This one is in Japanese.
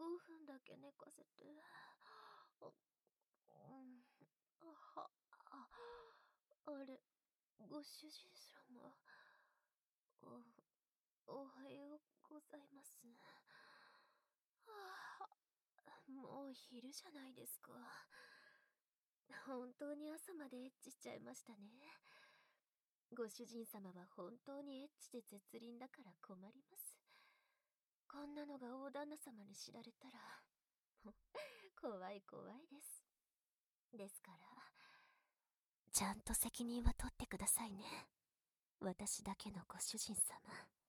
5分だけ寝かせて。あ、あれ、ご主人様。おはようございます。もう昼じゃないですか。本当に朝までエッチしちゃいましたね。ご主人様は本当にエッチで絶倫だから困ります。こんなのが大旦那様に知られたら、怖い怖いです。ですから、ちゃんと責任は取ってくださいね。私だけのご主人様。